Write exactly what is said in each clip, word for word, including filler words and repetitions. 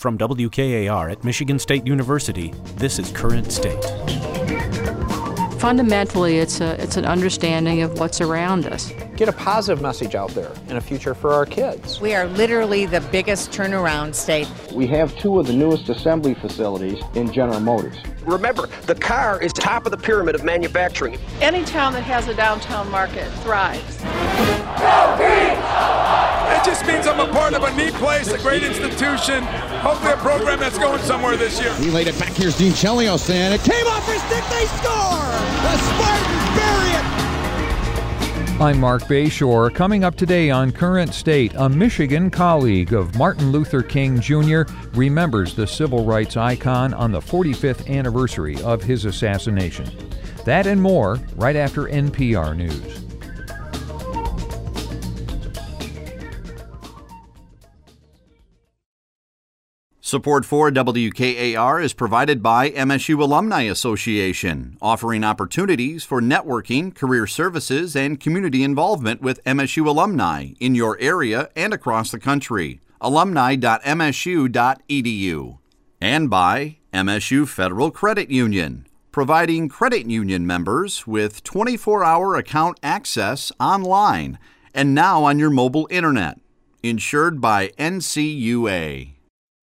From W K A R at Michigan State University, this is Current State. Fundamentally, it's a it's an understanding of what's around us. Get a positive message out there and a future for our kids. We are literally the biggest turnaround state. We have two of the newest assembly facilities in General Motors. Remember, the car is top of the pyramid of manufacturing. Any town that has a downtown market thrives. It just means I'm a part of a neat place, a great institution, hopefully a program that's going somewhere this year. He laid it back. Here's Dean Chelios, and it came off his stick. They score! The Spartans bury it! I'm Mark Bayshore. Coming up today on Current State, a Michigan colleague of Martin Luther King Junior remembers the civil rights icon on the forty-fifth anniversary of his assassination. That and more right after N P R News. Support for W K A R is provided by M S U Alumni Association, offering opportunities for networking, career services, and community involvement with M S U alumni in your area and across the country. alumni dot m s u dot e d u. And by M S U Federal Credit Union, providing credit union members with twenty-four hour account access online and now on your mobile internet. Insured by N C U A.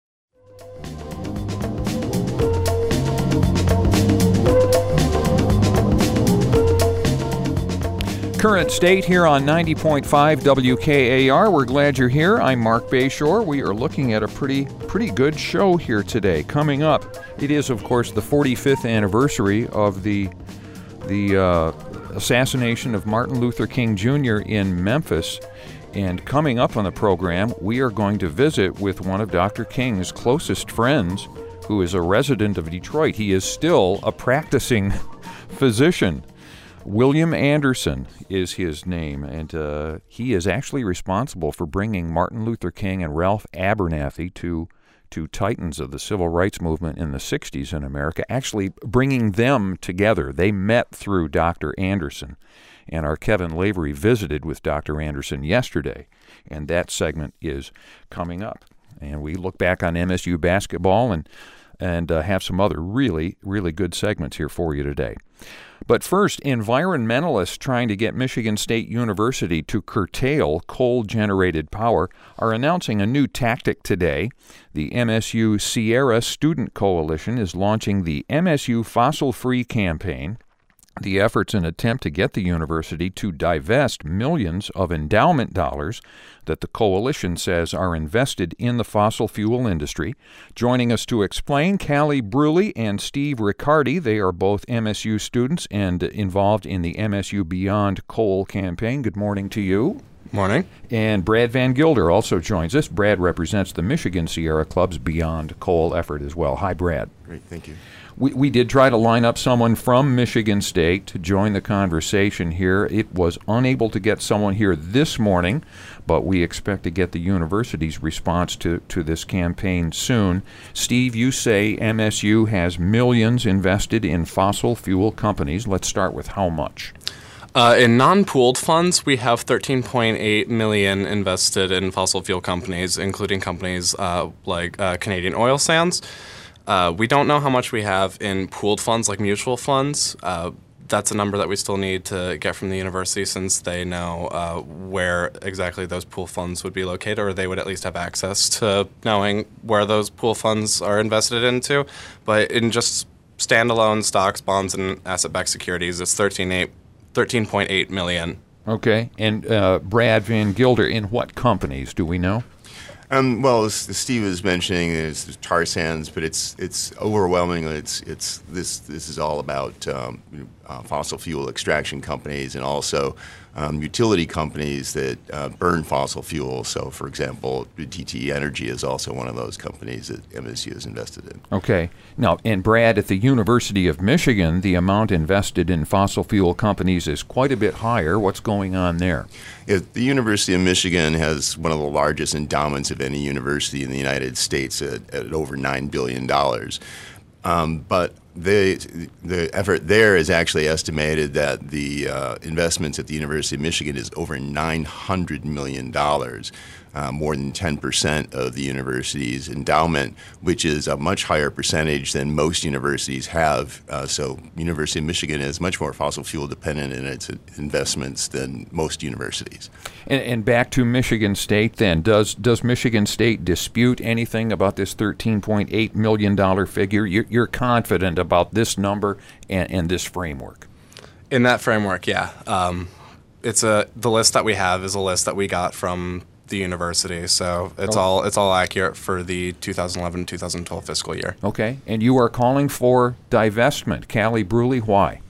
Current State here on ninety point five W K A R. We're glad you're here. I'm Mark Bayshore. We are looking at a pretty pretty good show here today. Coming up, it is, of course, the forty-fifth anniversary of the the uh, assassination of Martin Luther King Junior in Memphis. And coming up on the program, we are going to visit with one of Doctor King's closest friends, who is a resident of Detroit. He is still a practicing physician. William Anderson is his name, and uh, he is actually responsible for bringing Martin Luther King and Ralph Abernathy, two, two titans of the civil rights movement in the sixties in America, actually bringing them together. They met through Doctor Anderson, and our Kevin Lavery visited with Doctor Anderson yesterday, and that segment is coming up. And we look back on M S U basketball and, and uh, have some other really, really good segments here for you today. But first, environmentalists trying to get Michigan State University to curtail coal-generated power are announcing a new tactic today. The M S U Sierra Student Coalition is launching the M S U Fossil Free campaign. The effort's an attempt to get the university to divest millions of endowment dollars that the coalition says are invested in the fossil fuel industry. Joining us to explain, Callie Bruley and Steve Riccardi. They are both M S U students and involved in the M S U Beyond Coal campaign. Good morning to you. Morning. And Brad Van Gilder also joins us. Brad represents the Michigan Sierra Club's Beyond Coal effort as well. Hi, Brad. Great, thank you. We, we did try to line up someone from Michigan State to join the conversation here. It was unable to get someone here this morning, but we expect to get the university's response to, to this campaign soon. Steve, you say M S U has millions invested in fossil fuel companies. Let's start with how much? Uh, in non-pooled funds, we have thirteen point eight million dollars invested in fossil fuel companies, including companies uh, like uh, Canadian Oil Sands. Uh, we don't know how much we have in pooled funds, like mutual funds. Uh, that's a number that we still need to get from the university, since they know uh, where exactly those pool funds would be located, or they would at least have access to knowing where those pool funds are invested into. But in just standalone stocks, bonds, and asset-backed securities, it's thirteen point eight million dollars. Okay. And uh, Brad Van Gilder, in what companies do we know? Um, well, as, as Steve was mentioning, there's tar sands, but it's it's overwhelmingly it's it's this this is all about um, uh, fossil fuel extraction companies and also um, utility companies that uh, burn fossil fuel. So, for example, D T E Energy is also one of those companies that M S U is invested in. Okay. Now, and Brad, at the University of Michigan, the amount invested in fossil fuel companies is quite a bit higher. What's going on there? Yeah, the University of Michigan has one of the largest endowments of any university in the United States at, at over nine billion dollars. Um, but they, the effort there is actually estimated that the uh, investments at the University of Michigan is over nine hundred million dollars. uh, more than ten percent of the university's endowment, which is a much higher percentage than most universities have. Uh, so University of Michigan is much more fossil fuel dependent in its investments than most universities. And, and back to Michigan State then, does does Michigan State dispute anything about this thirteen point eight million dollars figure? You're, you're confident about this number and, and this framework? In that framework, yeah. Um, it's a the list that we have is a list that we got from the university, so it's oh. all it's all accurate for the two thousand eleven to two thousand twelve fiscal year. Okay, and you are calling for divestment. Callie Bruley, why?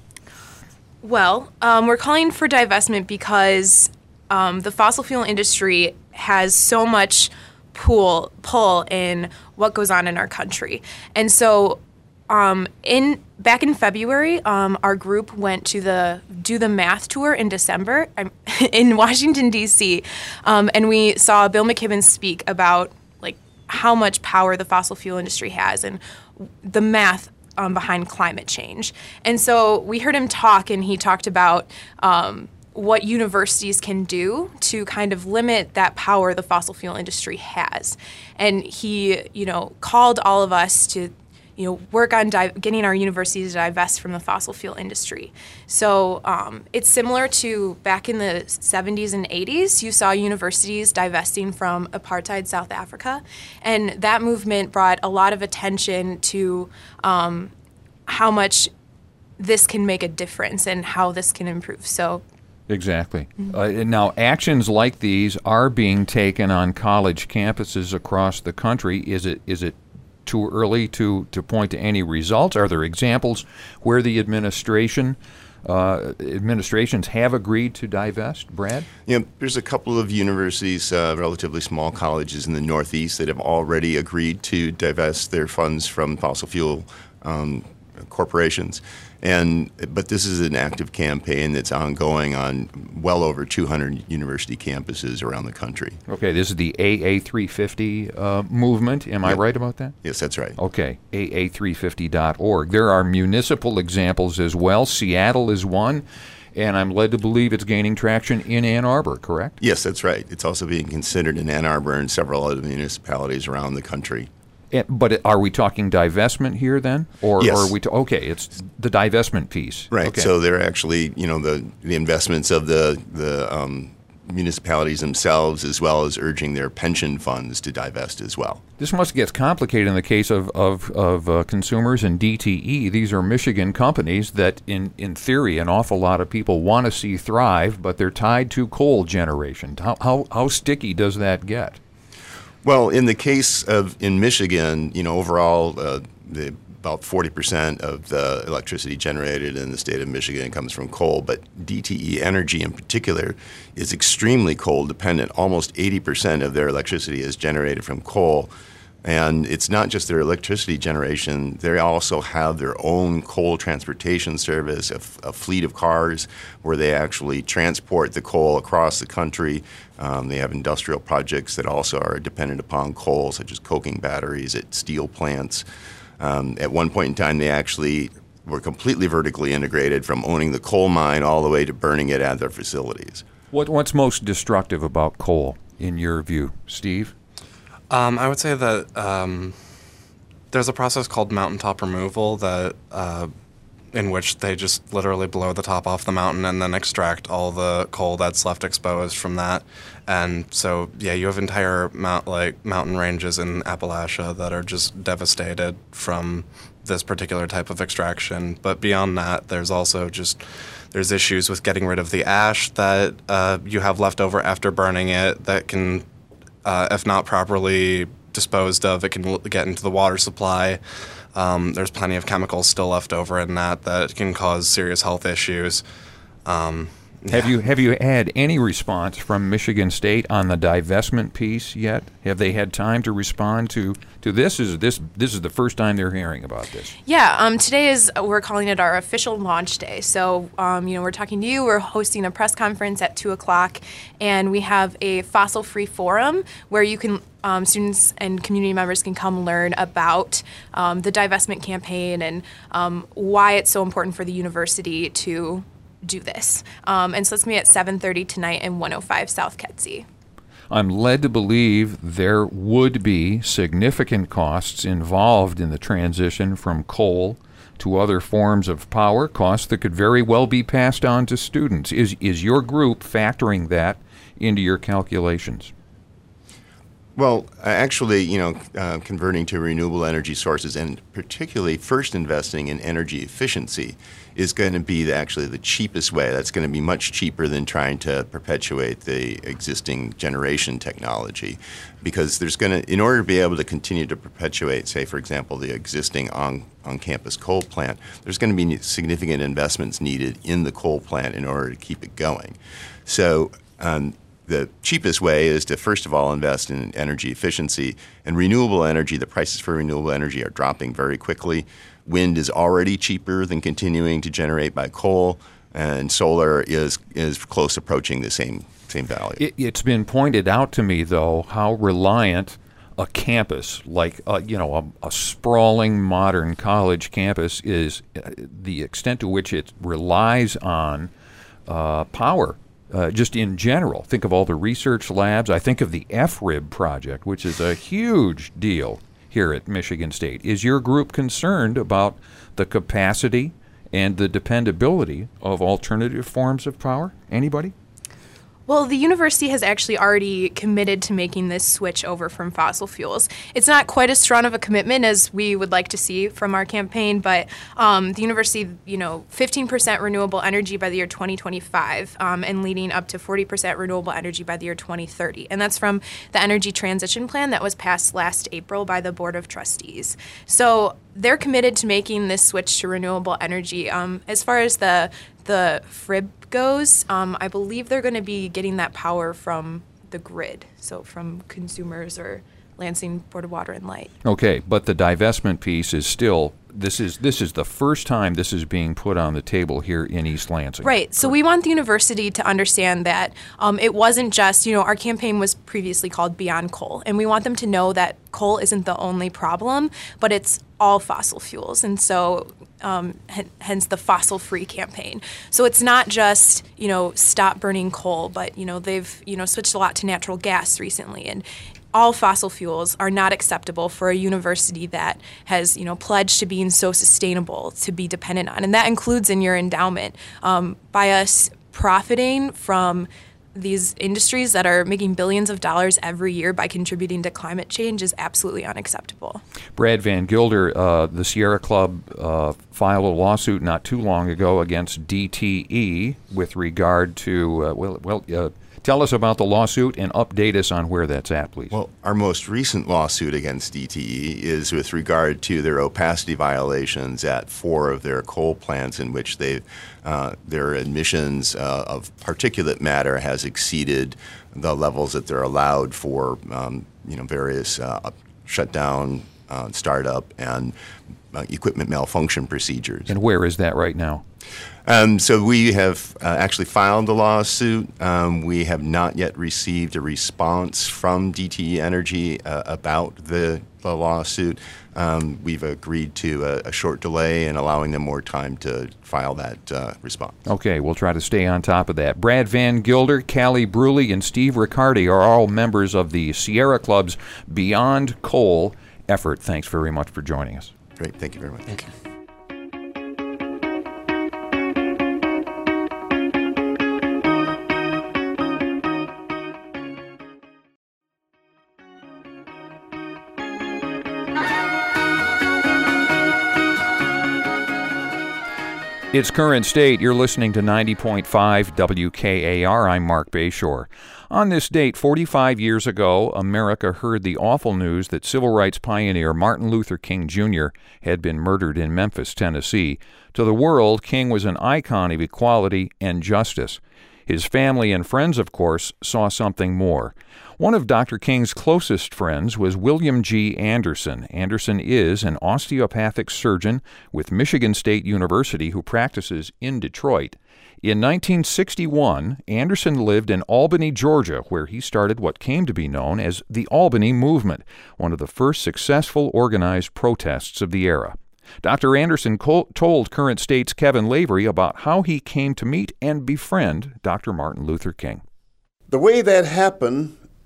Well, um, we're calling for divestment because um, the fossil fuel industry has so much pull pull in what goes on in our country, and so um, in back in February, um, our group went to the Do the Math tour in December in Washington, D C, um, and we saw Bill McKibben speak about like how much power the fossil fuel industry has and the math um, behind climate change. And so we heard him talk, and he talked about um, what universities can do to kind of limit that power the fossil fuel industry has. And he, you know, called all of us to you know, work on di- getting our universities to divest from the fossil fuel industry. So um, it's similar to back in the seventies and eighties. You saw universities divesting from apartheid South Africa, and that movement brought a lot of attention to um, how much this can make a difference and how this can improve. So. Exactly. Mm-hmm. Uh, now, actions like these are being taken on college campuses across the country. Is it is it too early to, to point to any results? Are there examples where the administration uh, administrations have agreed to divest? Brad? Yeah, there's a couple of universities, uh, relatively small colleges in the Northeast that have already agreed to divest their funds from fossil fuel um, corporations. And but this is an active campaign that's ongoing on well over two hundred university campuses around the country. Okay, this is the A A three fifty uh, movement. Am yep. I right about that? Yes, that's right. Okay, A A three fifty dot org. There are municipal examples as well. Seattle is one, and I'm led to believe it's gaining traction in Ann Arbor, correct? Yes, that's right. It's also being considered in Ann Arbor and several other municipalities around the country. And, but are we talking divestment here then, or, yes. or are we? To, okay, it's the divestment piece, right? Okay. So they're actually, you know, the the investments of the the um, municipalities themselves, as well as urging their pension funds to divest as well. This must get complicated in the case of of, of uh, consumers and D T E. These are Michigan companies that, in in theory, an awful lot of people want to see thrive, but they're tied to coal generation. How how how sticky does that get? Well, in the case of in Michigan, you know, overall, uh, the, about forty percent of the electricity generated in the state of Michigan comes from coal, but D T E Energy in particular is extremely coal dependent. Almost eighty percent of their electricity is generated from coal. And it's not just their electricity generation. They also have their own coal transportation service, a, f- a fleet of cars where they actually transport the coal across the country. Um, they have industrial projects that also are dependent upon coal, such as coking batteries at steel plants. Um, at one point in time, they actually were completely vertically integrated, from owning the coal mine all the way to burning it at their facilities. What, what's most destructive about coal, in your view, Steve? Um, I would say that um, there's a process called mountaintop removal that uh, in which they just literally blow the top off the mountain and then extract all the coal that's left exposed from that. And so, yeah, you have entire mount, like mountain ranges in Appalachia that are just devastated from this particular type of extraction. But beyond that, there's also just there's issues with getting rid of the ash that uh, you have left over after burning it that can, uh, if not properly disposed of, it can l- get into the water supply. Um, there's plenty of chemicals still left over in that that can cause serious health issues. Um, Have you have you had any response from Michigan State on the divestment piece yet? Have they had time to respond to, to this? Is this this is the first time they're hearing about this? Yeah, um, today is we're calling it our official launch day. So um, you know, we're talking to you. We're hosting a press conference at two o'clock, and we have a fossil-free forum where you can um, students and community members can come learn about um, the divestment campaign and um, why it's so important for the university to do this. Um, and so it's going to be at seven thirty tonight in one oh five South Kedzie. I'm led to believe there would be significant costs involved in the transition from coal to other forms of power, costs that could very well be passed on to students. Is is your group factoring that into your calculations? Well, actually, you know, uh, converting to renewable energy sources and particularly first investing in energy efficiency is going to be the, actually the cheapest way. That's going to be much cheaper than trying to perpetuate the existing generation technology, because there's going to, in order to be able to continue to perpetuate, say, for example, the existing on, on-campus coal plant, there's going to be significant investments needed in the coal plant in order to keep it going. So um, the cheapest way is to, first of all, invest in energy efficiency. And renewable energy, the prices for renewable energy are dropping very quickly. Wind is already cheaper than continuing to generate by coal, and solar is is close approaching the same same value. It, it's been pointed out to me, though, how reliant a campus, like uh, you know, a, a sprawling modern college campus, is, uh, the extent to which it relies on uh, power. Uh, just in general, think of all the research labs. I think of the F R I B project, which is a huge deal here at Michigan State. Is your group concerned about the capacity and the dependability of alternative forms of power? Anybody? Well, the university has actually already committed to making this switch over from fossil fuels. It's not quite as strong of a commitment as we would like to see from our campaign, but um, the university, you know, fifteen percent renewable energy by the year twenty twenty-five, um, and leading up to forty percent renewable energy by the year twenty thirty. And that's from the Energy Transition Plan that was passed last April by the Board of Trustees. So they're committed to making this switch to renewable energy. Um, as far as the the F R I B goes, um, I believe they're going to be getting that power from the grid, so from consumers or Lansing Board of Water and Light. Okay, but the divestment piece is still, this is this is the first time this is being put on the table here in East Lansing. Right. So we want the university to understand that um, it wasn't just, you know, our campaign was previously called Beyond Coal, and we want them to know that coal isn't the only problem, but it's all fossil fuels. And so um, h- hence the fossil-free campaign. So it's not just, you know, stop burning coal, but, you know, they've, you know, switched a lot to natural gas recently. And all fossil fuels are not acceptable for a university that has, you know, pledged to being so sustainable to be dependent on. And that includes in your endowment. Um, by us profiting from these industries that are making billions of dollars every year by contributing to climate change is absolutely unacceptable. Brad Van Gilder, uh, the Sierra Club uh, filed a lawsuit not too long ago against D T E with regard to, uh, well, well uh, tell us about the lawsuit and update us on where that's at, please. Well, our most recent lawsuit against D T E is with regard to their opacity violations at four of their coal plants in which they, uh, their emissions uh, of particulate matter has exceeded the levels that they're allowed for, um, you know, various uh, shutdown, uh, startup, and uh, equipment malfunction procedures. And where is that right now? Um, so we have uh, actually filed a lawsuit. Um, we have not yet received a response from D T E Energy uh, about the, the lawsuit. Um, we've agreed to a, a short delay and allowing them more time to file that uh, response. Okay, we'll try to stay on top of that. Brad Van Gilder, Callie Bruley, and Steve Riccardi are all members of the Sierra Club's Beyond Coal effort. Thanks very much for joining us. Great. Thank you very much. Thank you. It's Current State. You're listening to ninety point five W K A R. I'm Mark Bayshore. On this date, forty-five years ago, America heard the awful news that civil rights pioneer Martin Luther King Junior had been murdered in Memphis, Tennessee. To the world, King was an icon of equality and justice. His family and friends, of course, saw something more. One of Doctor King's closest friends was William G. Anderson. Anderson is an osteopathic surgeon with Michigan State University who practices in Detroit. In nineteen sixty-one, Anderson lived in Albany, Georgia, where he started what came to be known as the Albany Movement, one of the first successful organized protests of the era. Doctor Anderson co- told Current State's Kevin Lavery about how he came to meet and befriend Doctor Martin Luther King. The way that happened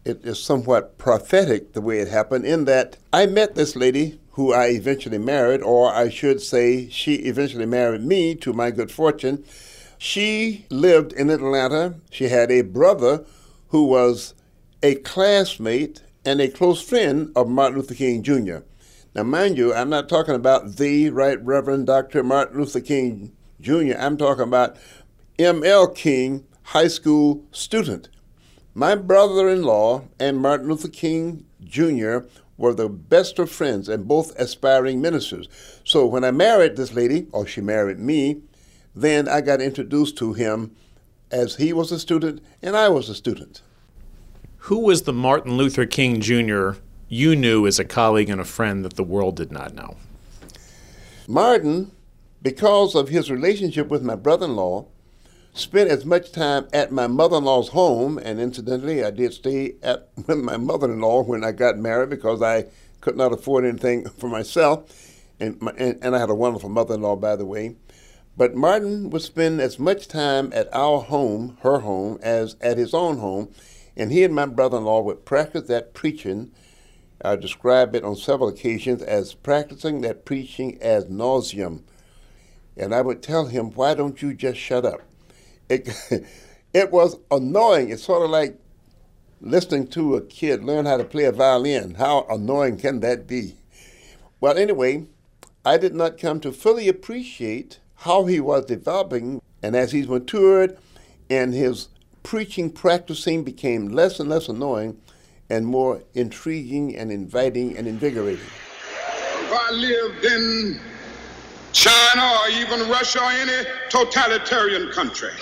it is somewhat prophetic the way it happened, in that I met this lady who I eventually married, or I should say she eventually married me to my good fortune. She lived in Atlanta. She had a brother who was a classmate and a close friend of Martin Luther King Junior Now, mind you, I'm not talking about the Right Reverend Doctor Martin Luther King Junior I'm talking about M L King, high school student. My brother-in-law and Martin Luther King Junior were the best of friends and both aspiring ministers. So when I married this lady, or she married me, then I got introduced to him as he was a student and I was a student. Who was the Martin Luther King Junior you knew as a colleague and a friend that the world did not know? Martin, because of his relationship with my brother-in-law, spent as much time at my mother-in-law's home, and incidentally, I did stay at with my mother-in-law when I got married because I could not afford anything for myself, and, my, and, and I had a wonderful mother-in-law, by the way. But Martin would spend as much time at our home, her home, as at his own home, and he and my brother-in-law would practice that preaching. I describe it on several occasions as practicing that preaching ad nauseum. And I would tell him, why don't you just shut up? It, it was annoying. It's sort of like listening to a kid learn how to play a violin. How annoying can that be? Well, anyway, I did not come to fully appreciate how he was developing, and as he's matured and his preaching practicing became less and less annoying and more intriguing and inviting and invigorating. If I lived in China or even Russia or any totalitarian country,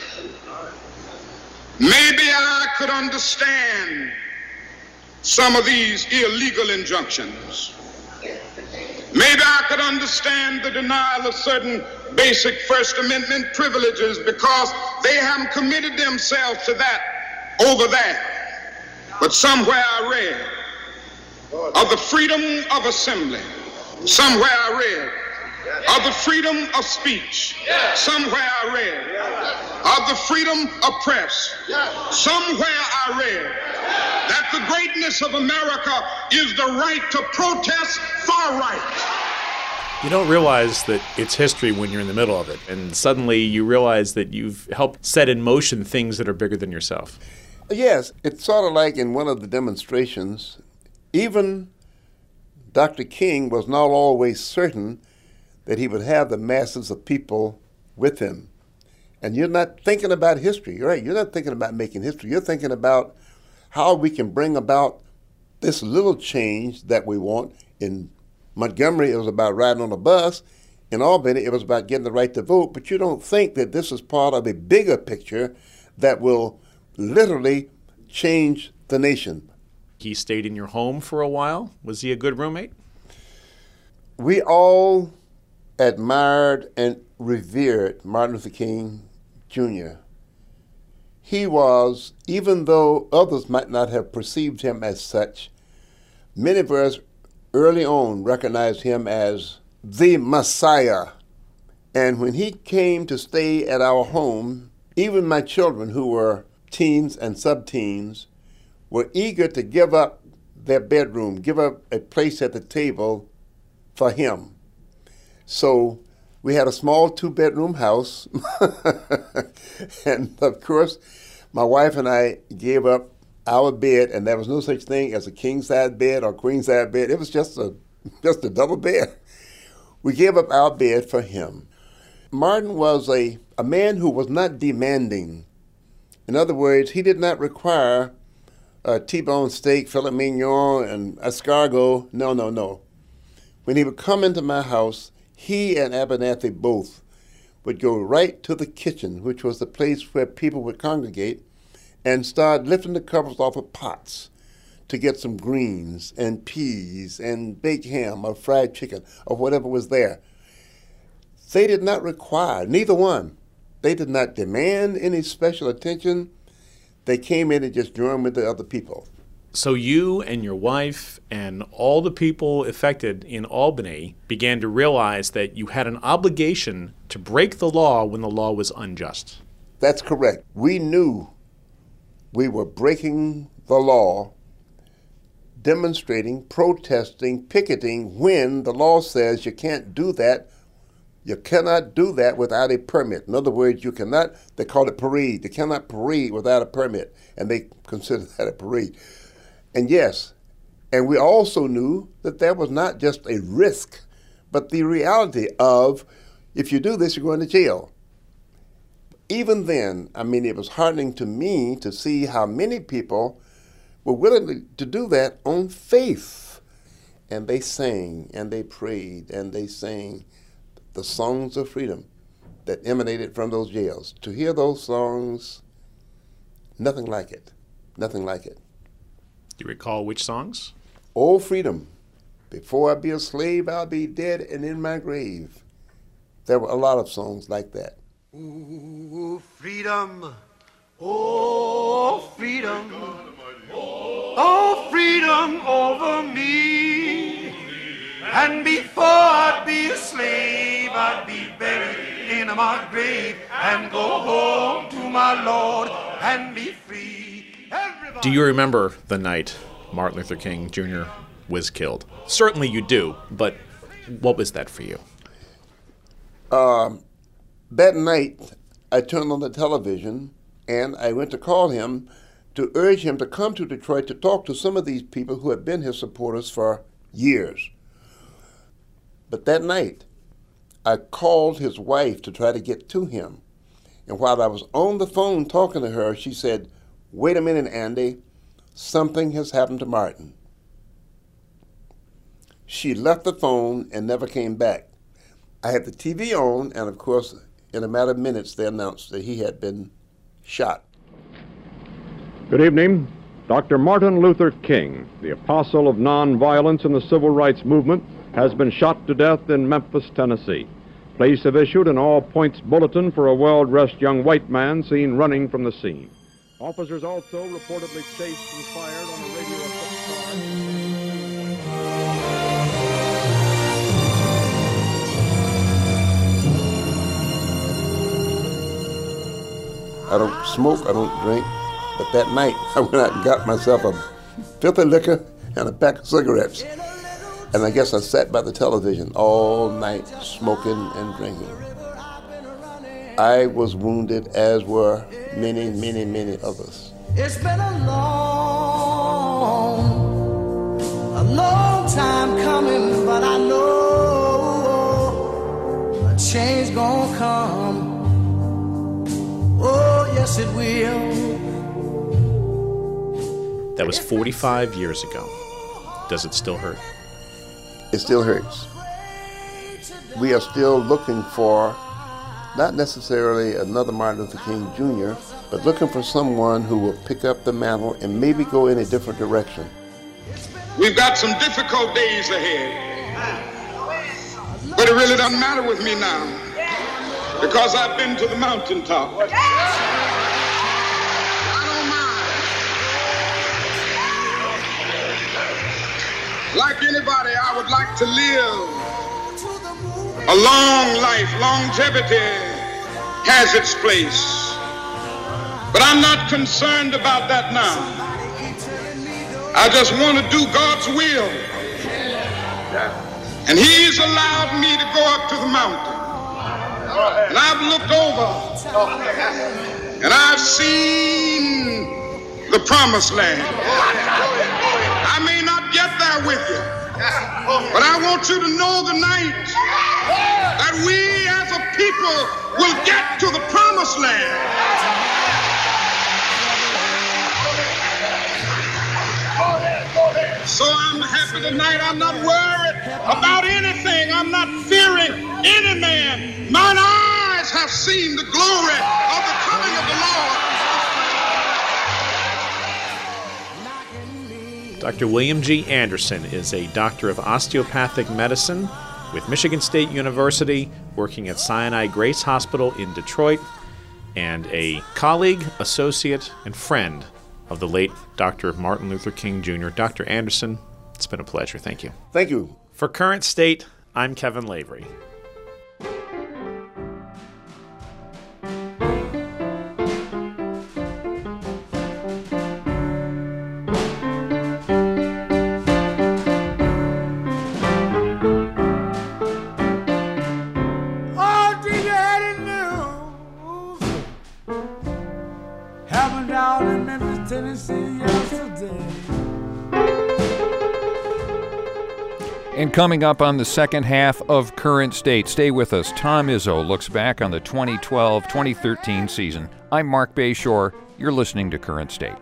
maybe I could understand some of these illegal injunctions. Maybe I could understand the denial of certain basic First Amendment privileges because they haven't committed themselves to that over there. But somewhere I read of the freedom of assembly. Somewhere I read of the freedom of speech. Somewhere I read of the freedom of press. Somewhere I read that the greatness of America is the right to protest far right. You don't realize that it's history when you're in the middle of it, and suddenly you realize that you've helped set in motion things that are bigger than yourself. Yes, it's sort of like in one of the demonstrations, even Doctor King was not always certain that he would have the masses of people with him. And you're not thinking about history, right? You're not thinking about making history. You're thinking about how we can bring about this little change that we want. In Montgomery, it was about riding on a bus. In Albany, it was about getting the right to vote. But you don't think that this is part of a bigger picture that will literally change the nation. He stayed in your home for a while. Was he a good roommate? We all admired and revered Martin Luther King Junior He was, even though others might not have perceived him as such, many of us early on recognized him as the Messiah. And when he came to stay at our home, even my children, who were teens and sub-teens, were eager to give up their bedroom, give up a place at the table for him. So we had a small two-bedroom house, and of course, my wife and I gave up our bed, and there was no such thing as a king-size bed or queen-size bed. It was just a just a double bed. We gave up our bed for him. Martin was a, a man who was not demanding. In other words, he did not require a T-bone steak, filet mignon, and escargot. No, no, no. When he would come into my house, he and Abernathy both would go right to the kitchen, which was the place where people would congregate, and start lifting the covers off of pots to get some greens and peas and baked ham or fried chicken or whatever was there. They did not require, neither one, they did not demand any special attention. They came in and just joined with the other people. So you and your wife and all the people affected in Albany began to realize that you had an obligation to break the law when the law was unjust. That's correct. We knew we were breaking the law demonstrating, protesting, picketing when the law says you can't do that. You cannot do that without a permit. In other words, you cannot, they call it parade. You cannot parade without a permit, and they consider that a parade. And yes, and we also knew that there was not just a risk, but the reality of if you do this, you're going to jail. Even then, I mean, it was heartening to me to see how many people were willing to do that on faith. And they sang, and they prayed, and they sang the songs of freedom that emanated from those jails. To hear those songs, nothing like it. Nothing like it. Do you recall which songs? Oh, freedom. Before I be a slave, I'll be dead and in my grave. There were a lot of songs like that. Ooh, freedom. Oh, freedom. Oh, freedom over me. And before I'd be a slave, I'd be buried in my grave and go home to my Lord and be free. Everybody. Do you remember the night Martin Luther King Junior was killed? Certainly you do, but what was that for you? Um, that night, I turned on the television and I went to call him to urge him to come to Detroit to talk to some of these people who had been his supporters for years. But that night, I called his wife to try to get to him. And while I was on the phone talking to her, she said, "Wait a minute, Andy, something has happened to Martin." She left the phone and never came back. I had the T V on, and of course, in a matter of minutes, they announced that he had been shot. Good evening. Doctor Martin Luther King, the apostle of nonviolence in the civil rights movement, has been shot to death in Memphis, Tennessee. Police have issued an all-points bulletin for a well-dressed young white man seen running from the scene. Officers also reportedly chased and fired on a radio-equipped I don't smoke, I don't drink, but that night I went out and got myself a fifth of liquor and a pack of cigarettes. And I guess I sat by the television all night smoking and drinking. I was wounded, as were many, many, many others. It's been a long, a long time coming, but I know a change gonna come. Oh, yes, it will. That was forty-five years ago. Does it still hurt? It still hurts. We are still looking for not necessarily another Martin Luther King Junior, but looking for someone who will pick up the mantle and maybe go in a different direction. We've got some difficult days ahead, but it really doesn't matter with me now because I've been to the mountaintop. I don't mind. Like anybody, I would like to live a long life. Longevity has its place. But I'm not concerned about that now. I just want to do God's will. And He's allowed me to go up to the mountain. And I've looked over and I've seen the promised land. I may not get there with you, but I want you to know tonight that we as a people will get to the promised land. So I'm happy tonight. I'm not worried about anything. I'm not fearing any man. Mine eyes have seen the glory of the coming of the Lord. Doctor William G. Anderson is a doctor of osteopathic medicine with Michigan State University, working at Sinai Grace Hospital in Detroit, and a colleague, associate, and friend of the late Doctor Martin Luther King Junior Doctor Anderson, it's been a pleasure. Thank you. Thank you. For Current State, I'm Kevin Lavery. And coming up on the second half of Current State, stay with us. Tom Izzo looks back on the twenty twelve twenty thirteen season. I'm Mark Bayshore. You're listening to Current State.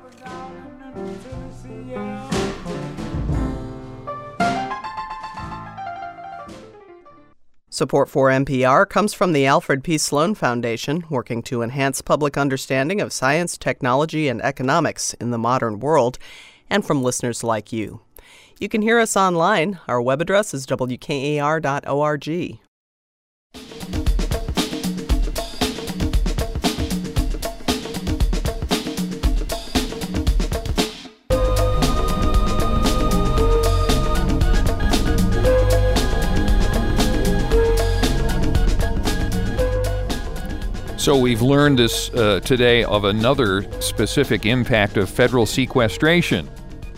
Support for N P R comes from the Alfred P. Sloan Foundation, working to enhance public understanding of science, technology, and economics in the modern world, and from listeners like you. You can hear us online. Our web address is w k a r dot org. So we've learned this uh, today of another specific impact of federal sequestration.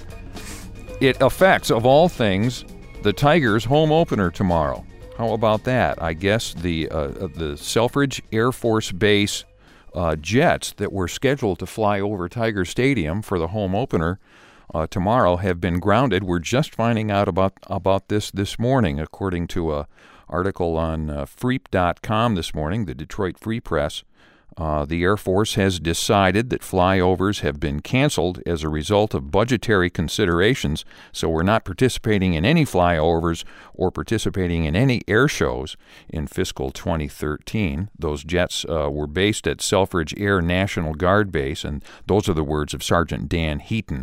It affects, of all things, the Tigers' home opener tomorrow. How about that? I guess the uh, the Selfridge Air Force Base uh, jets that were scheduled to fly over Tiger Stadium for the home opener uh, tomorrow have been grounded. We're just finding out about about this this morning, according to a article on uh, freep dot com this morning, the Detroit Free Press. Uh, the Air Force has decided that flyovers have been canceled as a result of budgetary considerations, so we're not participating in any flyovers or participating in any air shows in fiscal twenty thirteen. Those jets uh, were based at Selfridge Air National Guard Base, and those are the words of Sergeant Dan Heaton.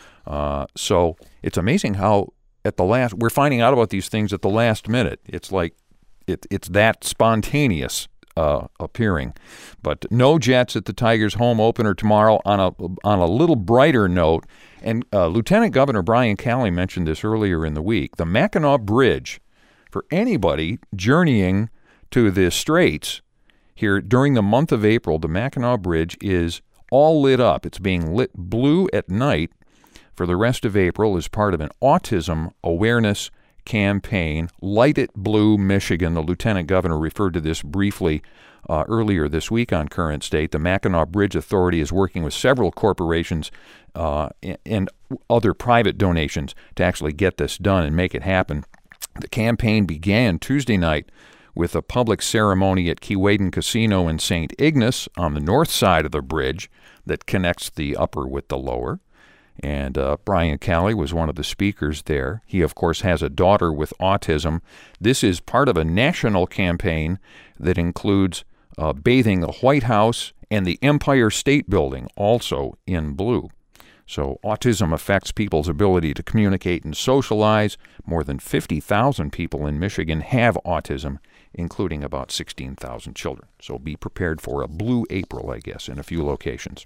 Uh, so it's amazing how at the last, we're finding out about these things at the last minute. It's like it, it's that spontaneous uh, appearing. But no jets at the Tigers' home opener tomorrow. On a on a little brighter note, and uh, Lieutenant Governor Brian Calley mentioned this earlier in the week, the Mackinac Bridge, for anybody journeying to the Straits here during the month of April, the Mackinac Bridge is all lit up. It's being lit blue at night for the rest of April as part of an autism awareness campaign. Light It Blue, Michigan. The Lieutenant Governor referred to this briefly uh, earlier this week on Current State. The Mackinac Bridge Authority is working with several corporations uh, and other private donations to actually get this done and make it happen. The campaign began Tuesday night with a public ceremony at Keewaydin Casino in Saint Ignace on the north side of the bridge that connects the upper with the lower. And uh, Brian Calley was one of the speakers there. He, of course, has a daughter with autism. This is part of a national campaign that includes uh, bathing the White House and the Empire State Building, also in blue. So autism affects people's ability to communicate and socialize. More than fifty thousand people in Michigan have autism, including about sixteen thousand children. So be prepared for a blue April, I guess, in a few locations.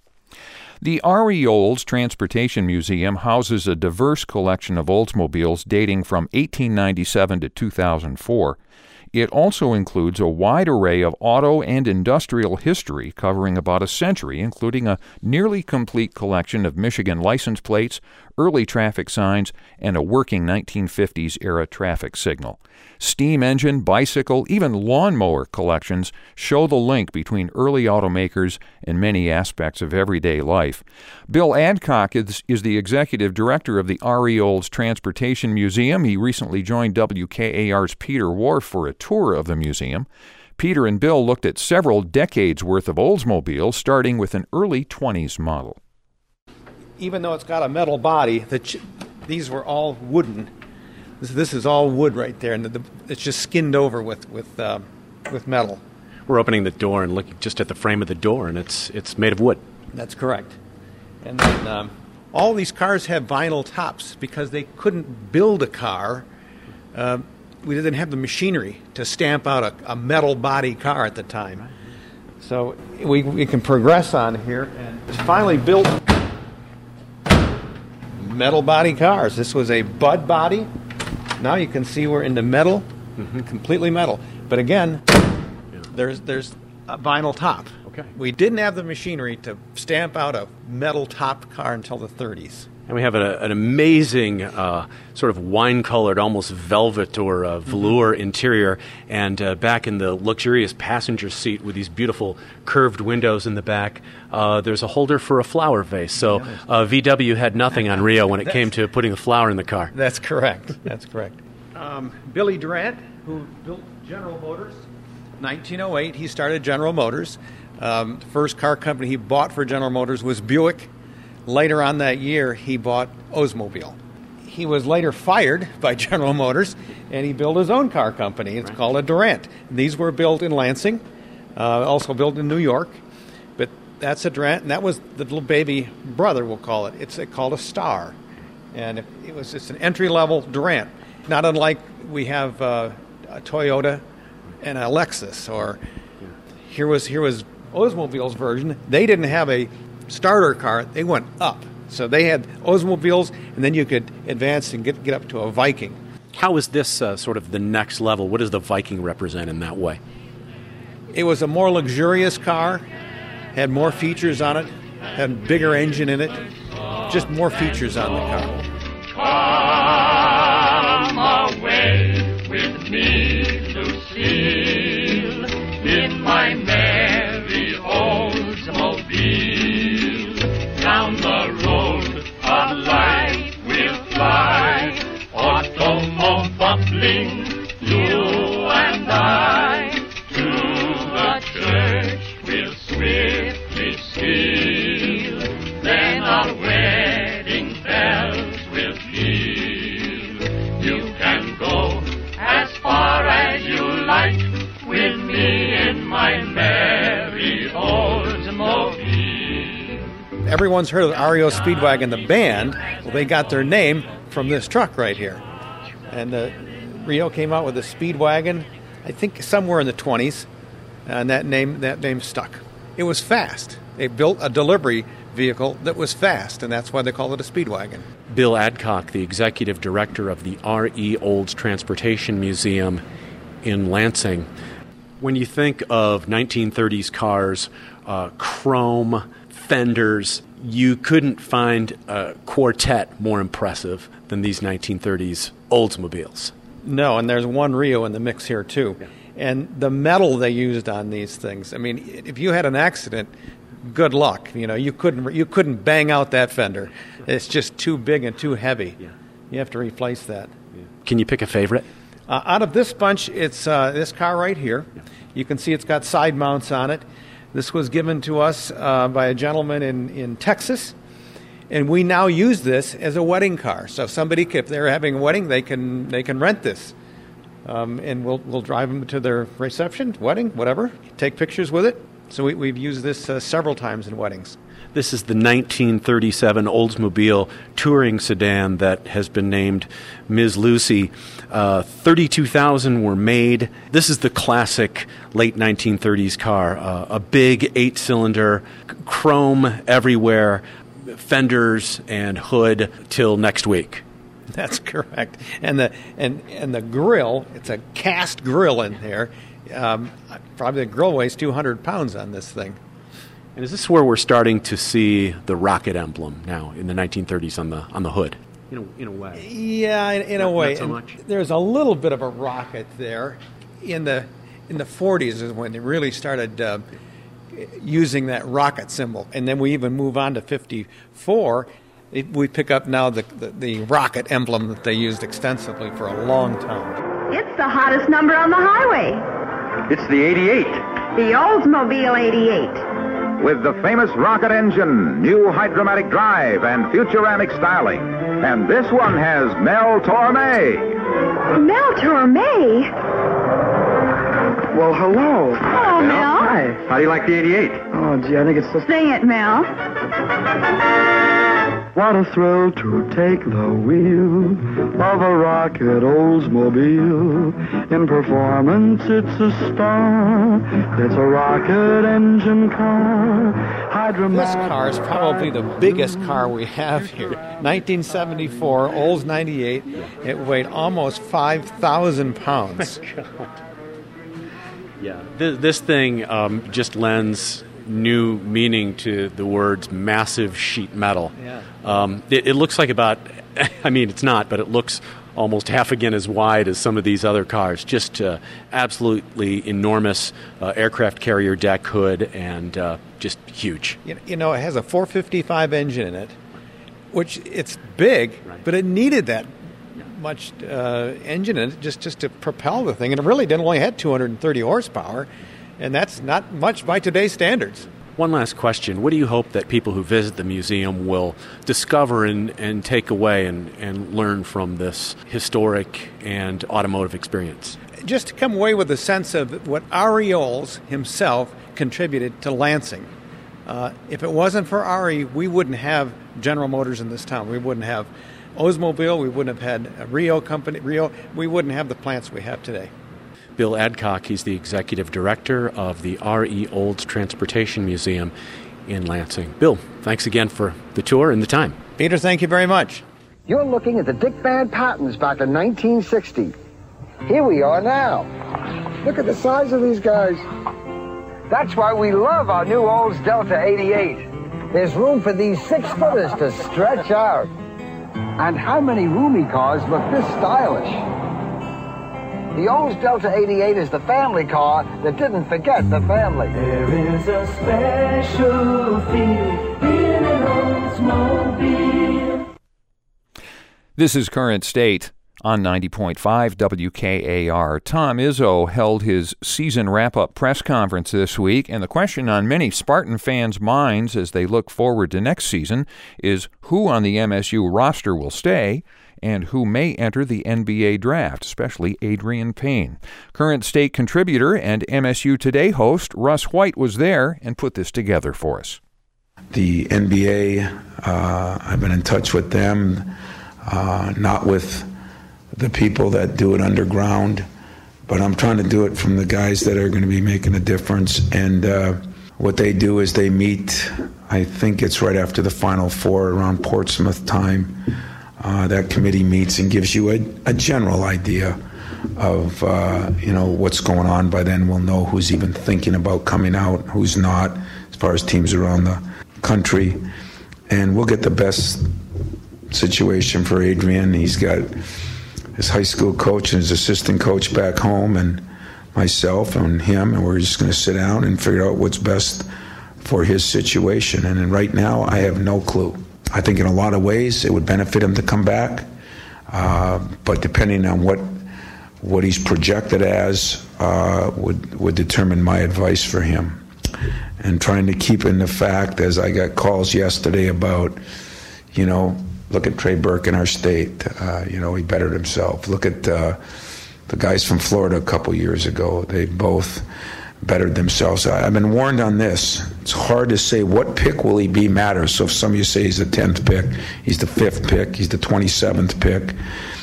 The R E Olds Transportation Museum houses a diverse collection of Oldsmobiles dating from eighteen ninety-seven to two thousand four. It also includes a wide array of auto and industrial history covering about a century, including a nearly complete collection of Michigan license plates, early traffic signs, and a working nineteen fifties-era traffic signal. Steam engine, bicycle, even lawnmower collections show the link between early automakers and many aspects of everyday life. Bill Adcock is, is the executive director of the R E Olds Transportation Museum. He recently joined W K A R's Peter Wharf for a tour of the museum. Peter and Bill looked at several decades worth of Oldsmobiles, starting with an early twenties model. Even though it's got a metal body, the ch- these were all wooden. This, this is all wood right there, and the, the, it's just skinned over with with uh, with metal. We're opening the door and looking just at the frame of the door, and it's it's made of wood. That's correct. And then um, all these cars have vinyl tops because they couldn't build a car. Uh, we didn't have the machinery to stamp out a, a metal body car at the time. So we we can progress on here, and it's finally built metal body cars. This was a Bud body. Now you can see we're into metal, mm-hmm. completely metal. But again, yeah. there's there's a vinyl top. Okay. We didn't have the machinery to stamp out a metal top car until the thirties. And we have a, an amazing uh, sort of wine-colored, almost velvet or uh, velour mm-hmm. interior, and uh, back in the luxurious passenger seat with these beautiful curved windows in the back, uh, there's a holder for a flower vase. So uh, V W had nothing on Rio when it came to putting a flower in the car. That's correct. That's correct. um, Billy Durant, who built General Motors. nineteen oh eight, he started General Motors. Um, the first car company he bought for General Motors was Buick. Later on that year, he bought Oldsmobile. He was later fired by General Motors, and he built his own car company. It's right. called a Durant. These were built in Lansing, uh, also built in New York. But that's a Durant, and that was the little baby brother, we'll call it. It's called a Star. And it, it was just an entry-level Durant, not unlike we have uh, a Toyota and a Lexus. Or here was here was Oldsmobile's version. They didn't have a starter car. They went up. So they had Oldsmobiles, and then you could advance and get, get up to a Viking. How is this uh, sort of the next level? What does the Viking represent in that way? It was a more luxurious car, had more features on it, had a bigger engine in it, just more features on the car. Come away with me, Lucille, in my merry Oldsmobile. Down the road a light will fly, automo bubbling, you and I. To the church we'll swiftly steal, then our wedding bells will peal. You can go as far as you like with me in my merry Oldsmobile. Everyone's heard of R E O Speedwagon, the band. Well, they got their name from this truck right here. And uh, R E O came out with a Speedwagon, I think somewhere in the twenties, and that name that name stuck. It was fast. They built a delivery vehicle that was fast, and that's why they call it a Speedwagon. Bill Adcock, the executive director of the R E. Olds Transportation Museum in Lansing. When you think of nineteen thirties cars, uh, chrome, fenders, you couldn't find a quartet more impressive than these nineteen thirties Oldsmobiles. No, and there's one R E O in the mix here, too. Yeah. And the metal they used on these things, I mean, if you had an accident, good luck. You know, you couldn't you couldn't bang out that fender. It's just too big and too heavy. Yeah. You have to replace that. Yeah. Can you pick a favorite? Uh, out of this bunch, it's uh, this car right here. Yeah. You can see it's got side mounts on it. This was given to us uh, by a gentleman in, in Texas, and we now use this as a wedding car. So if somebody, if they're having a wedding, they can they can rent this, um, and we'll we'll drive them to their reception, wedding, whatever. Take pictures with it. So we, we've used this uh, several times in weddings. This is the nineteen thirty-seven Oldsmobile touring sedan that has been named Miz Lucy. Uh, thirty-two thousand were made. This is the classic late nineteen thirties car. Uh, a big eight-cylinder, chrome everywhere, fenders and hood till next week. That's correct. And the and and the grill, it's a cast grill in there. Um, probably the grill weighs two hundred pounds on this thing. And is this where we're starting to see the rocket emblem now in the nineteen thirties on the on the hood? In a, in a way. Yeah, in, in not, a way. Not so much. There's a little bit of a rocket there. In the in the forties is when they really started uh, using that rocket symbol. And then we even move on to fifty-four. It, we pick up now the, the, the rocket emblem that they used extensively for a long time. It's the hottest number on the highway. It's the eighty-eight. The Oldsmobile eighty-eight. With the famous rocket engine, new hydromatic drive, and Futuramic styling. And this one has Mel Torme. Mel Torme? Well, hello. Hello, Mel. Hi. How do you like the eighty-eight? Oh, gee, I think it's so... Sing it, Mel. What a thrill to take the wheel of a rocket Oldsmobile. In performance, it's a star. It's a rocket engine car. Hydromatic. This car is probably the biggest car we have here. nineteen seventy-four, Olds ninety-eight. It weighed almost five thousand pounds. Yeah, this, this thing um, just lends new meaning to the words massive sheet metal. Yeah. Um, it, it looks like about, I mean, it's not, but it looks almost half again as wide as some of these other cars. Just uh, absolutely enormous uh, aircraft carrier deck hood and uh, just huge. You, you know, it has a four fifty-five engine in it, which it's big, right. But it needed that much uh, engine in it just, just to propel the thing. And it really didn't only had two hundred thirty horsepower, and that's not much by today's standards. One last question. What do you hope that people who visit the museum will discover and, and take away and, and learn from this historic and automotive experience? Just to come away with a sense of what Ari Olds himself contributed to Lansing. Uh, if it wasn't for Ari, we wouldn't have General Motors in this town. We wouldn't have Oldsmobile. We wouldn't have had a Rio company. Rio. We wouldn't have the plants we have today. Bill Adcock, he's the executive director of the R E. Olds Transportation Museum in Lansing. Bill, thanks again for the tour and the time. Peter, thank you very much. You're looking at the Dick Van Pattens back in nineteen sixty. Here we are now. Look at the size of these guys. That's why we love our new Olds Delta eighty-eight. There's room for these six-footers to stretch out. And how many roomy cars look this stylish? The Olds Delta eighty-eight is the family car that didn't forget the family. There is a special feel in an Oldsmobile. This is Current State on ninety point five W K A R. Tom Izzo held his season wrap-up press conference this week, and the question on many Spartan fans' minds as they look forward to next season is who on the M S U roster will stay and who may enter the N B A draft, especially Adrian Payne. Current State contributor and M S U Today host Russ White was there and put this together for us. The N B A, uh, I've been in touch with them, uh, not with the people that do it underground, but I'm trying to do it from the guys that are going to be making a difference. And uh, what they do is they meet, I think it's right after the Final Four around Portsmouth time. Uh, that committee meets and gives you a, a general idea of uh, you know what's going on. By then we'll know who's even thinking about coming out, who's not, as far as teams around the country. And we'll get the best situation for Adrian. He's got his high school coach and his assistant coach back home, and myself and him, and we're just going to sit down and figure out what's best for his situation. And right now, I have no clue. I think in a lot of ways it would benefit him to come back, uh, but depending on what what he's projected as uh, would would determine my advice for him. And trying to keep in the fact, as I got calls yesterday about, you know, look at Trey Burke in our state. Uh, you know, he bettered himself. Look at uh, the guys from Florida a couple years ago. They both bettered themselves. I, I've been warned on this. It's hard to say what pick will he be matters. So if some of you say he's the tenth pick, he's the fifth pick, he's the twenty-seventh pick.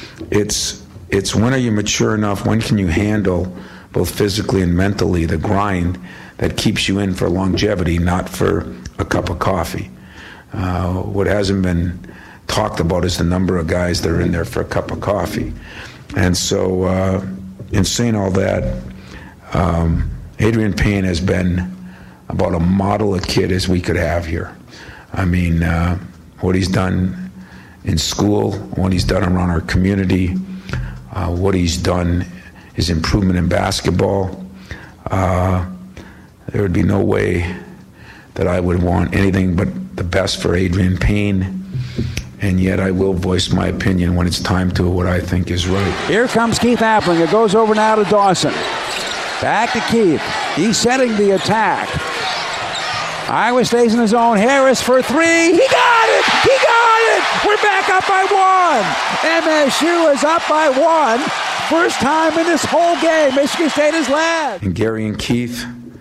It's it's when are you mature enough? When can you handle both physically and mentally the grind that keeps you in for longevity, not for a cup of coffee? Uh, what hasn't been talked about is the number of guys that are in there for a cup of coffee. And so uh, in saying all that, um, Adrian Payne has been about a model of kid as we could have here. I mean, uh, what he's done in school, what he's done around our community, uh, what he's done, his improvement in basketball. Uh, there would be no way that I would want anything but the best for Adrian Payne. And yet I will voice my opinion when it's time to what I think is right. Here comes Keith Appling. It goes over now to Dawson. Back to Keith. He's setting the attack. Iowa stays in his own. Harris for three. He got it! He got it! We're back up by one. M S U is up by one. First time in this whole game Michigan State has led. And Gary and Keith,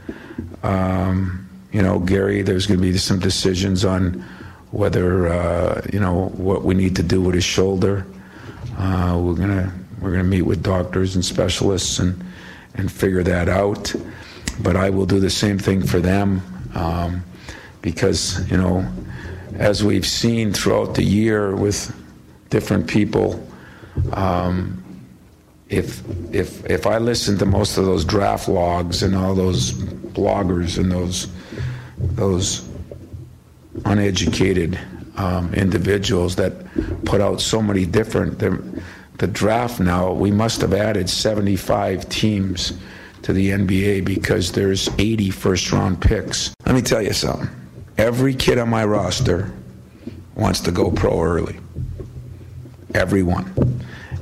um, you know, Gary, there's going to be some decisions on whether uh, you know what we need to do with his shoulder. Uh, we're gonna we're gonna meet with doctors and specialists and and figure that out. But I will do the same thing for them um, because you know, as we've seen throughout the year with different people, um, if if if I listen to most of those draft logs and all those bloggers and those those uneducated um, individuals that put out so many different, the, the draft now, we must have added seventy-five teams to the N B A because there's eighty first round picks. Let me tell you something. Every kid on my roster wants to go pro early. Everyone.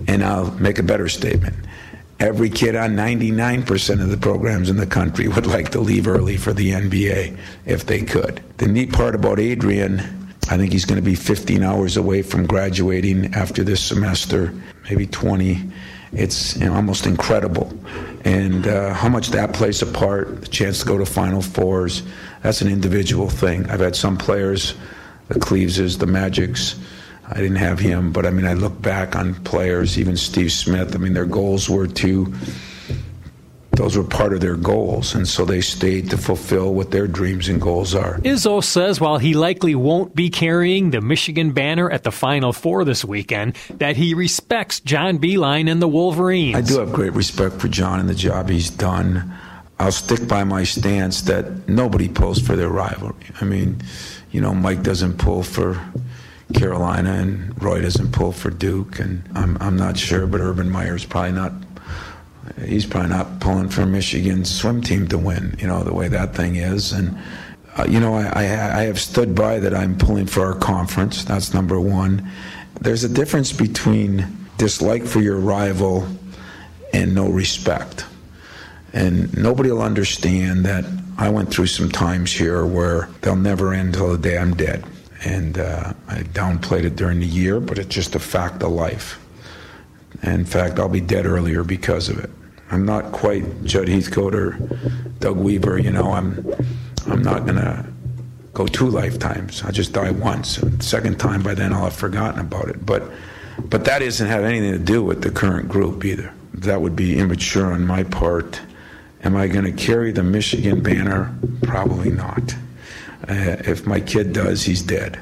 And I'll make a better statement. Every kid on ninety-nine percent of the programs in the country would like to leave early for the N B A if they could. The neat part about Adrian, I think he's going to be fifteen hours away from graduating after this semester, maybe twenty. It's, you know, almost incredible. And uh, how much that plays a part, the chance to go to Final Fours, that's an individual thing. I've had some players, the Cleaveses, the Magics, I didn't have him, but I mean, I look back on players, even Steve Smith, I mean, their goals were to, those were part of their goals, and so they stayed to fulfill what their dreams and goals are. Izzo says while he likely won't be carrying the Michigan banner at the Final Four this weekend, that he respects John Beilein and the Wolverines. I do have great respect for John and the job he's done. I'll stick by my stance that nobody pulls for their rivalry. I mean, you know, Mike doesn't pull for Carolina, and Roy doesn't pull for Duke, and I'm I'm not sure, but Urban Meyer's probably not. He's probably not pulling for Michigan's swim team to win. You know the way that thing is, and uh, you know I, I I have stood by that I'm pulling for our conference. That's number one. There's a difference between dislike for your rival and no respect, and nobody will understand that. I went through some times here where they'll never end till the day I'm dead. And uh, I downplayed it during the year, but it's just a fact of life. And in fact, I'll be dead earlier because of it. I'm not quite Judd Heathcote or Doug Weaver, you know, I'm I'm not going to go two lifetimes. I'll just die once. And the second time, by then, I'll have forgotten about it. But, but that doesn't have anything to do with the current group either. That would be immature on my part. Am I going to carry the Michigan banner? Probably not. Uh, if my kid does, he's dead.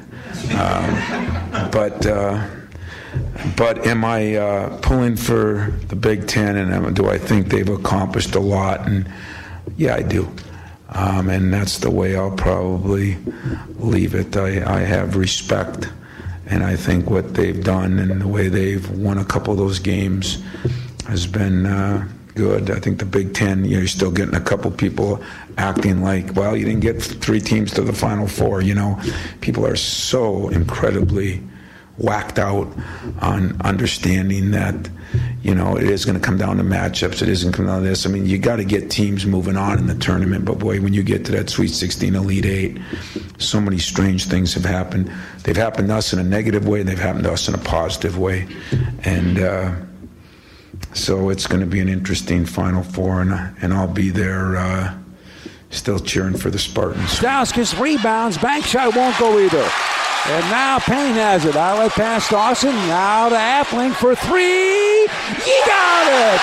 Um, but uh, but am I uh, pulling for the Big Ten? And um, do I think they've accomplished a lot? And yeah, I do. Um, and that's the way I'll probably leave it. I, I have respect, and I think what they've done and the way they've won a couple of those games has been uh, good. I think the Big Ten, you know, you're still getting a couple people acting like, well, you didn't get three teams to the Final Four. You know, people are so incredibly whacked out on understanding that, you know, it is going to come down to matchups. It isn't coming down to this. I mean, you got to get teams moving on in the tournament. But boy, when you get to that Sweet sixteen, Elite Eight, so many strange things have happened. They've happened to us in a negative way, and they've happened to us in a positive way. And uh, so it's going to be an interesting Final Four, and, and I'll be there uh, still cheering for the Spartans. Stauskas rebounds. Bank shot won't go either. And now Payne has it. Outlet pass Dawson. Now to Appling for three. He got it!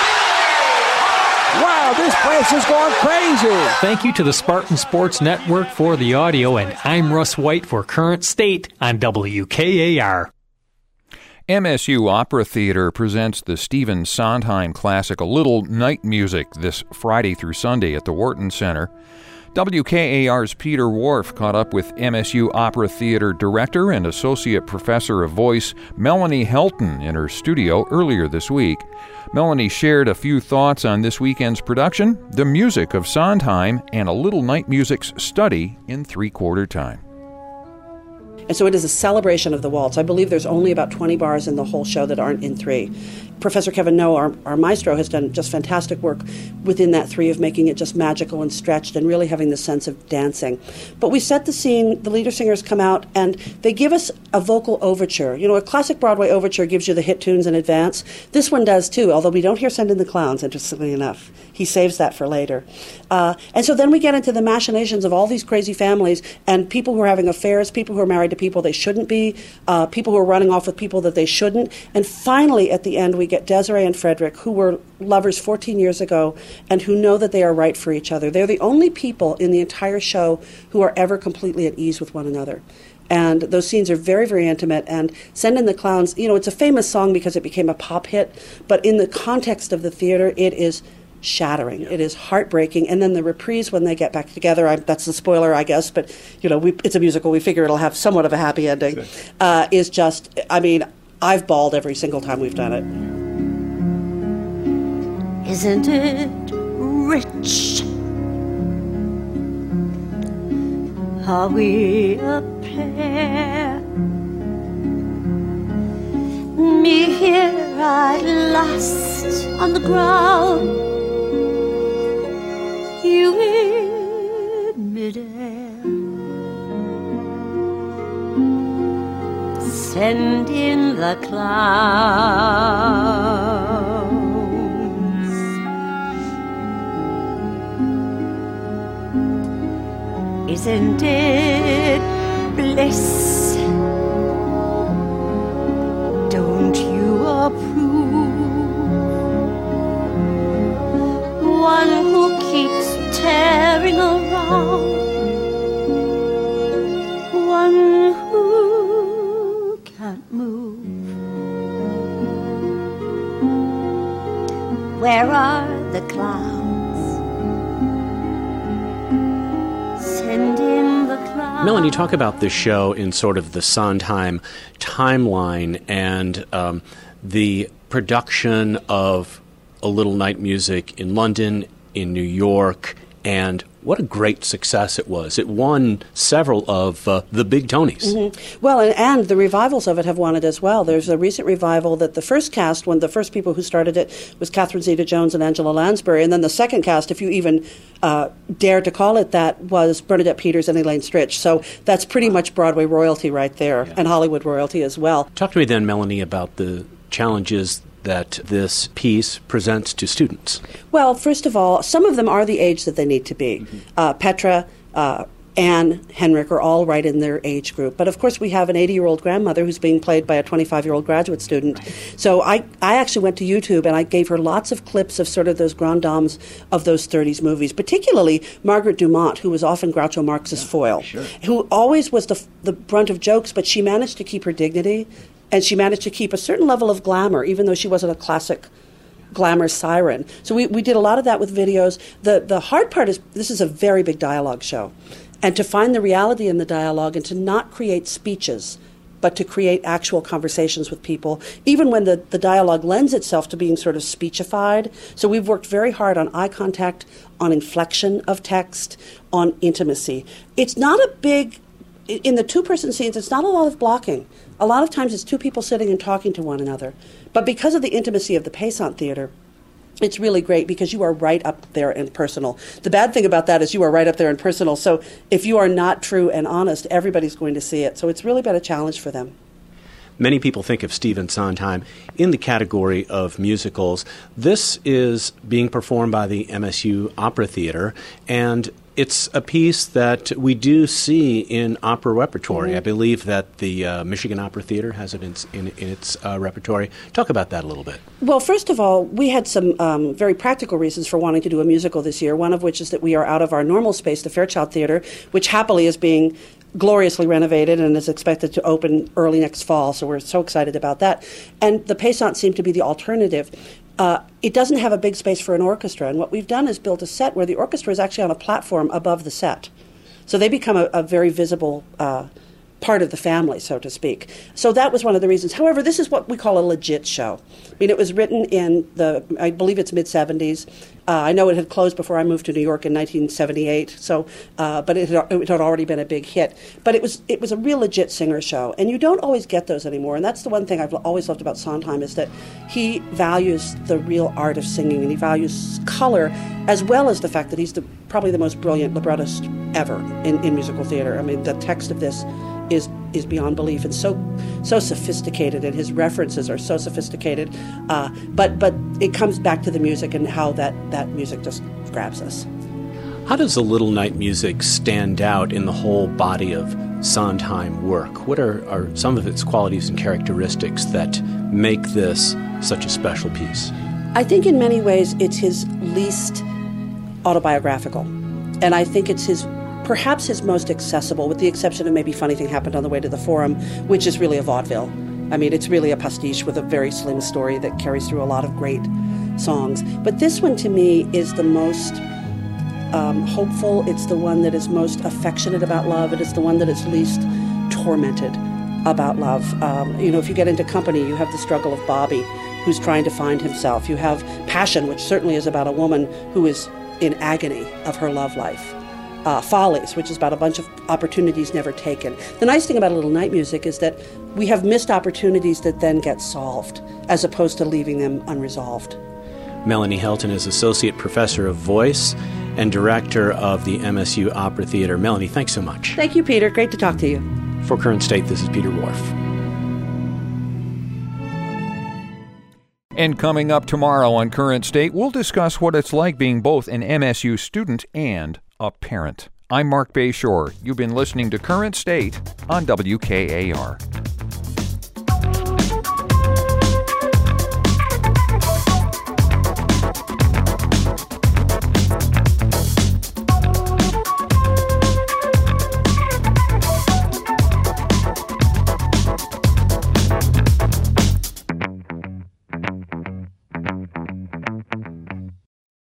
Wow, this place is going crazy. Thank you to the Spartan Sports Network for the audio, and I'm Russ White for Current State on W K A R. M S U Opera Theater presents the Stephen Sondheim classic A Little Night Music this Friday through Sunday at the Wharton Center. W K A R's Peter Wharf caught up with M S U Opera Theater Director and Associate Professor of Voice Melanie Helton in her studio earlier this week. Melanie shared a few thoughts on this weekend's production, the music of Sondheim, and A Little Night Music's study in three-quarter time. And so it is a celebration of the waltz. I believe there's only about twenty bars in the whole show that aren't in three. Professor Kevin No, our, our maestro, has done just fantastic work within that three of making it just magical and stretched and really having the sense of dancing. But we set the scene, the leader singers come out, and they give us a vocal overture. You know, a classic Broadway overture gives you the hit tunes in advance. This one does too, although we don't hear Send in the Clowns, interestingly enough. He saves that for later. Uh, and so then we get into the machinations of all these crazy families and people who are having affairs, people who are married to people they shouldn't be, uh, people who are running off with people that they shouldn't. And finally, at the end, we get Desiree and Frederick, who were lovers fourteen years ago and who know that they are right for each other. They're the only people in the entire show who are ever completely at ease with one another. And those scenes are very, very intimate. And Send in the Clowns, you know, it's a famous song because it became a pop hit, but in the context of the theater, it is shattering. It is heartbreaking. And then the reprise when they get back together, I, that's the spoiler, I guess, but, you know, we, it's a musical. We figure it'll have somewhat of a happy ending, uh, is just, I mean, I've bawled every single time we've done it. Isn't it rich? Are we a pair? Me here cried last on the ground. You in midair, send in the clouds. Isn't it bliss? Don't you approve? One who keeps tearing around, one who can't move. Where are the clouds? Send in the clouds. Melanie, talk about this show in sort of the Sondheim timeline and um, the production of A Little Night Music in London, in New York, and what a great success it was. It won several of uh, the big Tonys. Mm-hmm. Well, and, and the revivals of it have won it as well. There's a recent revival that the first cast, one of the first people who started it was Catherine Zeta-Jones and Angela Lansbury, and then the second cast, if you even uh, dare to call it that, was Bernadette Peters and Elaine Stritch. So that's pretty much Broadway royalty right there, yeah. And Hollywood royalty as well. Talk to me then, Melanie, about the challenges that this piece presents to students. Well, first of all, some of them are the age that they need to be. Mm-hmm. Uh, Petra, uh, Anne, Henrik are all right in their age group. But of course, we have an eighty-year-old grandmother who's being played by a twenty-five-year-old graduate student. Right. So I, I actually went to YouTube and I gave her lots of clips of sort of those grand dames of those thirties movies, particularly Margaret Dumont, who was often Groucho Marx's yeah, foil, sure. who always was the, the brunt of jokes, but she managed to keep her dignity. And she managed to keep a certain level of glamour, even though she wasn't a classic glamour siren. So we, we did a lot of that with videos. The the hard part is this is a very big dialogue show. And to find the reality in the dialogue and to not create speeches, but to create actual conversations with people, even when the, the dialogue lends itself to being sort of speechified. So we've worked very hard on eye contact, on inflection of text, on intimacy. It's not a big... In the two-person scenes, it's not a lot of blocking. A lot of times it's two people sitting and talking to one another. But because of the intimacy of the Paysant Theater, it's really great because you are right up there and personal. The bad thing about that is you are right up there and personal. So if you are not true and honest, everybody's going to see it. So it's really been a challenge for them. Many people think of Stephen Sondheim in the category of musicals. This is being performed by the M S U Opera Theater, and it's a piece that we do see in opera repertory. Mm-hmm. I believe that the uh, Michigan Opera Theater has it in, in, in its uh, repertory. Talk about that a little bit. Well, first of all, we had some um, very practical reasons for wanting to do a musical this year, one of which is that we are out of our normal space, the Fairchild Theater, which happily is being gloriously renovated and is expected to open early next fall, so we're so excited about that. And the Paysant seemed to be the alternative. Uh, it doesn't have a big space for an orchestra, and what we've done is built a set where the orchestra is actually on a platform above the set. So they become a, a very visible uh, part of the family, so to speak. So that was one of the reasons. However, this is what we call a legit show. I mean, it was written in the, I believe it's mid-seventies. Uh, I know it had closed before I moved to New York in nineteen seventy-eight, so, uh, but it had, it had already been a big hit. But it was it was a real legit singer show, and you don't always get those anymore. And that's the one thing I've always loved about Sondheim is that he values the real art of singing, and he values color, as well as the fact that he's the, probably the most brilliant librettist ever in, in musical theater. I mean, the text of this is is beyond belief and so so sophisticated, and his references are so sophisticated. Uh, but but it comes back to the music and how that, that music just grabs us. How does A Little Night Music stand out in the whole body of Sondheim work? What are, are some of its qualities and characteristics that make this such a special piece? I think in many ways it's his least autobiographical, and I think it's his perhaps his most accessible, with the exception of maybe Funny Thing Happened on the Way to the Forum, which is really a vaudeville. I mean, it's really a pastiche with a very slim story that carries through a lot of great songs. But this one, to me, is the most um, hopeful. It's the one that is most affectionate about love. It is the one that is least tormented about love. Um, you know, if you get into Company, you have the struggle of Bobby, who's trying to find himself. You have Passion, which certainly is about a woman who is in agony of her love life. uh, Follies, which is about a bunch of opportunities never taken. The nice thing about A Little Night Music is that we have missed opportunities that then get solved, as opposed to leaving them unresolved. Melanie Helton is Associate Professor of Voice and Director of the M S U Opera Theater. Melanie, thanks so much. Thank you, Peter. Great to talk to you. For Current State, this is Peter Wharf. And coming up tomorrow on Current State, we'll discuss what it's like being both an M S U student and a parent. I'm Mark Bayshore. You've been listening to Current State on W K A R.